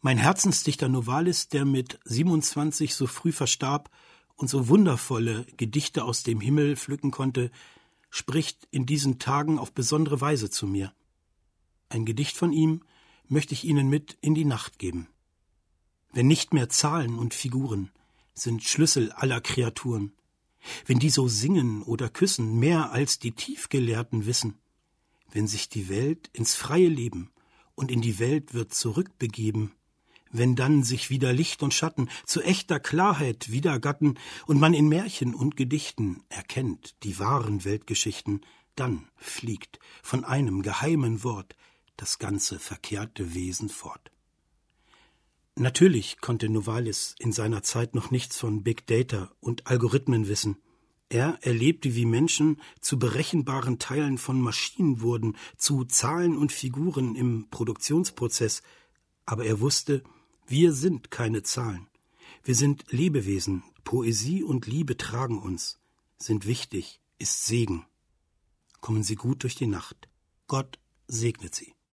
Mein Herzensdichter Novalis, der mit 27 so früh verstarb und so wundervolle Gedichte aus dem Himmel pflücken konnte, spricht in diesen Tagen auf besondere Weise zu mir. Ein Gedicht von ihm möchte ich Ihnen mit in die Nacht geben. Wenn nicht mehr Zahlen und Figuren sind Schlüssel aller Kreaturen, wenn die so singen oder küssen mehr als die Tiefgelehrten wissen, wenn sich die Welt ins freie Leben und in die Welt wird zurückbegeben, wenn dann sich wieder Licht und Schatten zu echter Klarheit wiedergatten und man in Märchen und Gedichten erkennt die wahren Weltgeschichten, dann fliegt von einem geheimen Wort das ganze verkehrte Wesen fort. Natürlich konnte Novalis in seiner Zeit noch nichts von Big Data und Algorithmen wissen. Er erlebte, wie Menschen zu berechenbaren Teilen von Maschinen wurden, zu Zahlen und Figuren im Produktionsprozess. Aber er wusste, wir sind keine Zahlen. Wir sind Lebewesen. Poesie und Liebe tragen uns, sind wichtig, ist Segen. Kommen Sie gut durch die Nacht. Gott segnet Sie.